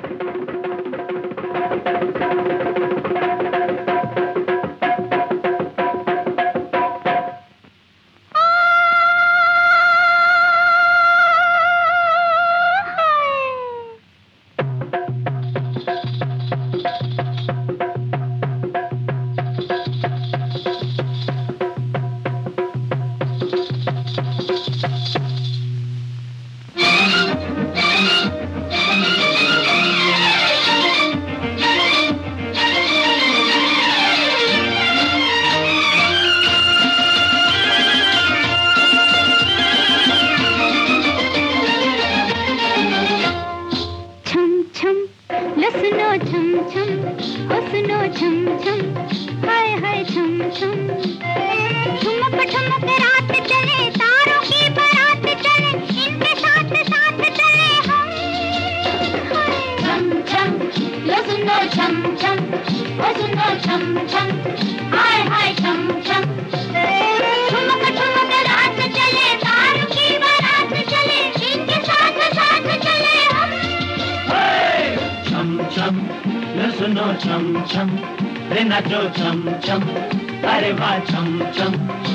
सुनो छम छम रे नाचो छम छम अरे वाह छम छम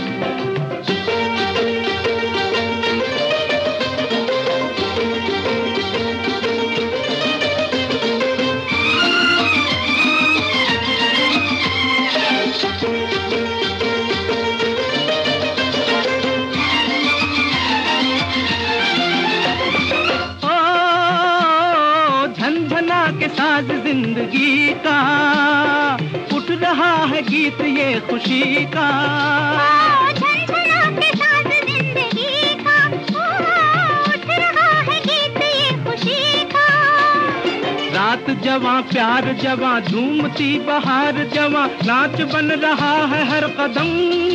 के साज जिंदगी का उठ रहा है गीत ये खुशी का। झनझना के साज जिंदगी का उठ रहा है गीत ये खुशी का। रात जवां प्यार जवां झूमती बहार जवां नाच बन रहा है हर कदम।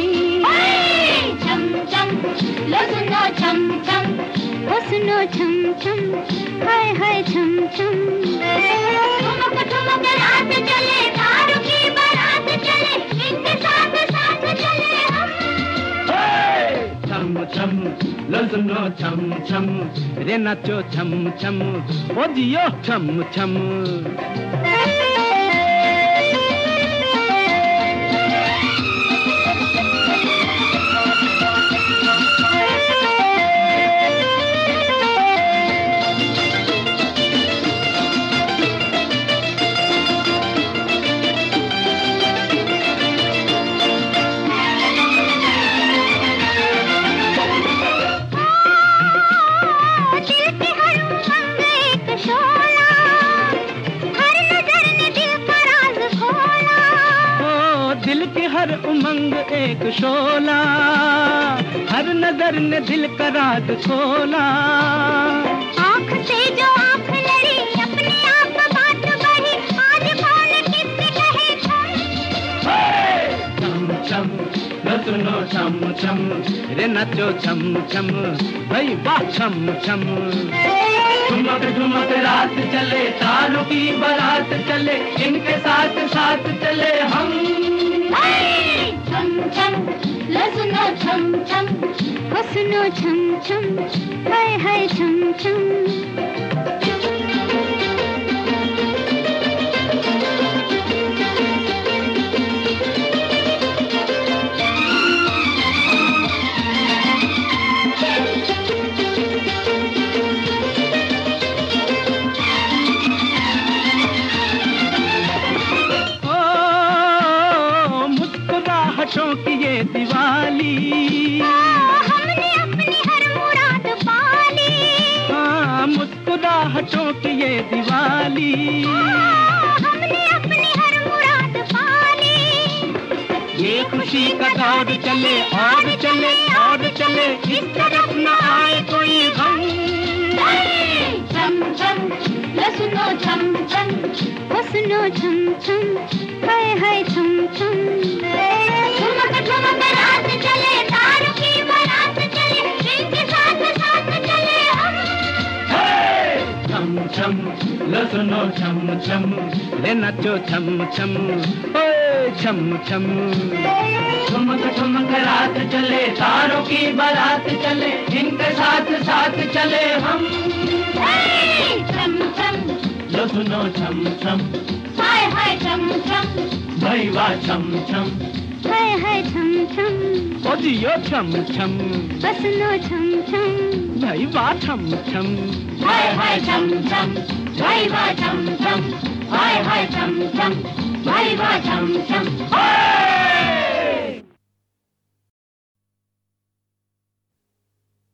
छम छम लो सुनो छम छम ओ सुनो छम छम हाय हाय छम छम। ठुमक ठुमक रात चले दारू की बारात चले इनके साथ साथ चले हम। छम छम लो सुनो छम छम रे नाचो छम छम ओ जियो छम छम। दिल के हर उमंग एक शोला हर नजर ने दिल का राज खोला। आँख से जो आँख लड़ी अपने आप बात बढ़ी आज कौन किससे कहे छम छम लो सुनो छम छम रे नाचो छम छम भाई वाह छम छम। ठुमक ठुमक रात चले तारों की बारात चले इनके साथ साथ चले हम। छम छम लो सुनो छम छम ओ सुनो छम छम हाय हाय छम छम। मुस्कुराहटों की ये दिवाली हमने अपनी हर मुराद पाली। हाँ मुस्कुराहटों की ये दिवाली हमने अपनी हर मुराद पाली। ये खुशी का दौर चले और चले और चले इस तरफ न आए कोई गम। छम छम लो सुनो छम छम ओ सुनो छम छम हाय हाय छम छम। ठुमक ठुमक रात चले दारू की बारात चले इनके साथ साथ चले हम। छम छम लो सुनो छम छम रे नाचो छम छम ओए छम छम। ठुमक ठुमक रात चले तारों की बारात चले इनके साथ साथ चले हम। छम छम लो सुनो छम छम, हाय हाय छम छम, भाई वाह छम छम, हाय हाय छम छम, ओ जियो छम छम, सुनो छम छम, भाई वाह छम छम, हाय हाय छम छम, भाई वाह छम छम, हाय हाय छम छम, भाई वाह छम छम, हाय